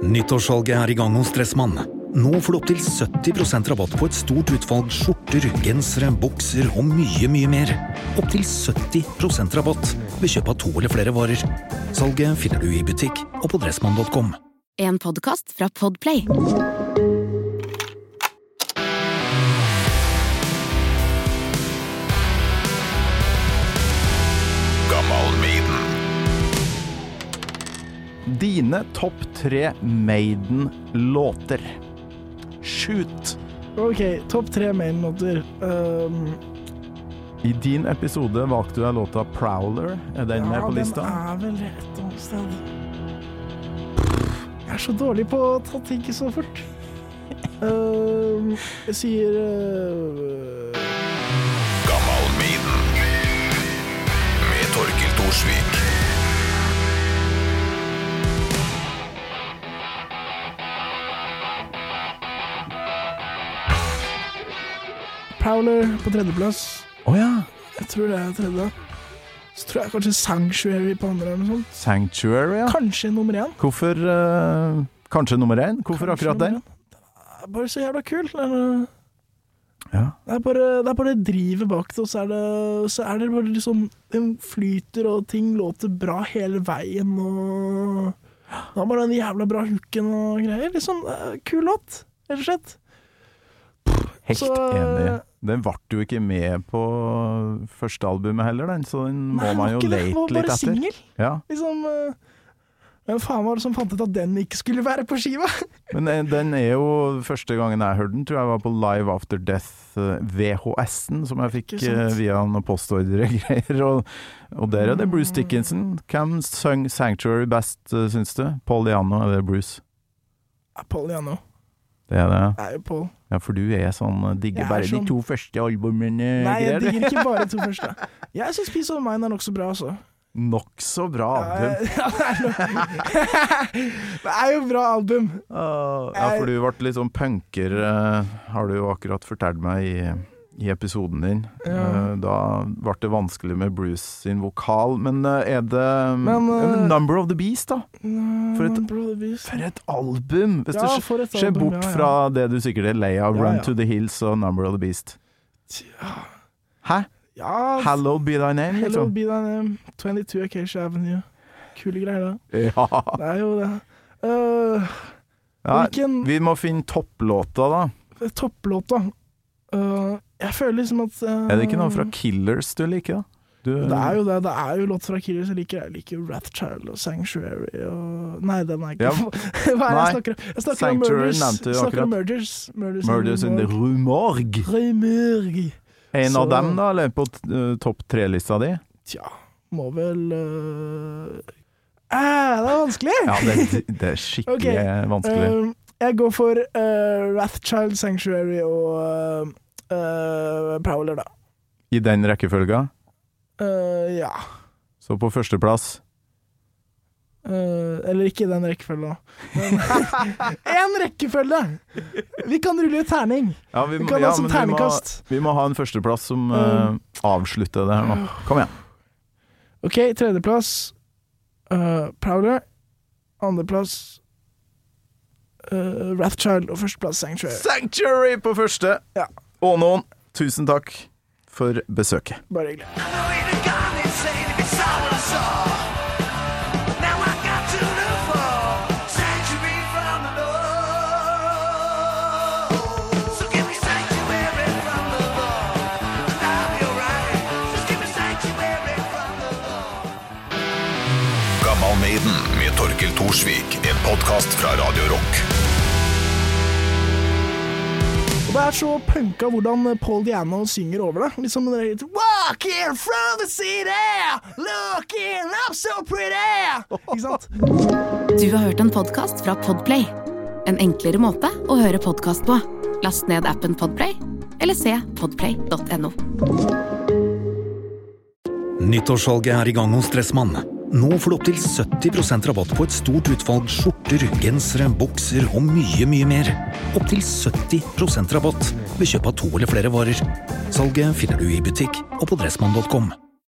Nyttårssalget I gang hos Dressmann. Nå får du opp til 70% rabatt på et stort utvalg skjorter, gensere, bukser og mye mer. Opp til 70% rabatt ved kjøp av 2 eller flere varer. Salget finner du I butikk og på dressmann.com. En podcast fra Podplay. Dine topp 3 Maiden-låter. Shoot! Ok, topp 3 Maiden-låter. I din episode valgte du låta Prowler. Den med på lista? Ja, den vel rett om sted. Jeg så dårlig på å ta ting så fort. Jeg sier... Gammal Maiden med Torkel Thorsvik. Prowler på tredjeplass. Åja. Jeg tror det tredje. Så tror jeg kanskje Sanctuary på andre eller noe sånt. Sanctuary, ja. Kanskje nummer 1. Hvorfor, kanskje nummer 1? Hvorfor kanskje akkurat den? Det bare så jævla kul. Ja. Det bare drivet bak det, og så er det bare liksom, den flyter og ting låter bra hele veien, og det var bare den jævla bra hooken og greier. Liksom, kul låt, rett og slett. Helt enig. Den ble jo ikke med på første albumet heller, så den må man jo lete litt etter. Nei, det var bare single. Ja. Liksom, hvem faen var det som fant ut at den ikke skulle være på skiva? Men den jo, første gangen jeg hørte den, tror jeg var på Live After Death VHS-en, som jeg fikk via noen postordre greier, og der det Bruce Dickinson. Hvem sang Sanctuary best, synes du? Paul Diano eller Bruce? Paul Diano. Det det. Det jo Paul. Ja, for du sånn, digger bare de 2 første albumene. Nei, jeg digger ikke bare 2 første. Jeg synes Peace of Mind nok så bra, altså. Nok så bra album. Ja, det jo bra album. Ja, for du ble litt sånn punker, har du jo akkurat fortalt meg i episoden din. Ja. Da ble det vanskelig med Bruce sin vokal, men det Number of the Beast da? For et album! Hvis du ser bort fra det du sikkert lei av, Run to the Hills og Number of the Beast. Hæ? Ja, Hallowed Be Thy Name, liksom. Hallowed Be Thy Name, 22 Acacia Avenue. Kule greier da. Ja. Det jo det. Ja, vi må finne topplåta da. Topplåta? Jeg føler liksom at... det ikke noe fra Killers du liker da? Det jo det. Det jo låt fra Killers jeg liker. Jeg liker Wrathchild og Sanctuary og... Nei, den ikke. Hva jeg snakker om? Jeg snakker om Murders. Snakker om Murders in the Rue Morgue. Rue Morgue. En av dem da, eller på topp 3-lista di? Tja, må vel... det vanskelig! Ja, det skikkelig vanskelig. Jeg går for Wrathchild, Sanctuary og Prowler da. I den rekkefølga? Ja. Så på første plass? Eller ikke i den rekkefølgen. En rekkefølge! Vi kan rulle ut terning. Ja, vi kan ha som terningkast. Vi må ha en førsteplass som avslutter det her nå. Kom igjen. Ok, tredjeplass Prowler. Andreplass Wrathchild og førsteplass Sanctuary. Sanctuary på første! Ja. Og noen, tusen takk for besøket. Bare hyggelig. Gammal Maiden med Torkel Thorsvik, en podcast fra Radio Rock. Og det så punka hvordan Paul Diano synger over det. Liksom Walking from the city, looking up so pretty. Ikke sant? Du har hørt en podcast fra Podplay. En enklere måte å høre podcast på. Last ned appen Podplay, eller se podplay.no. Nyttårssalget I gang hos Dressmann. Nå får du opp til 70% rabatt på et stort utvalg skjorter, gensere, bukser og mye mer. Opp til 70% rabatt ved kjøp av 2 eller flere varer. Salget finner du I butikk og på dressmann.com.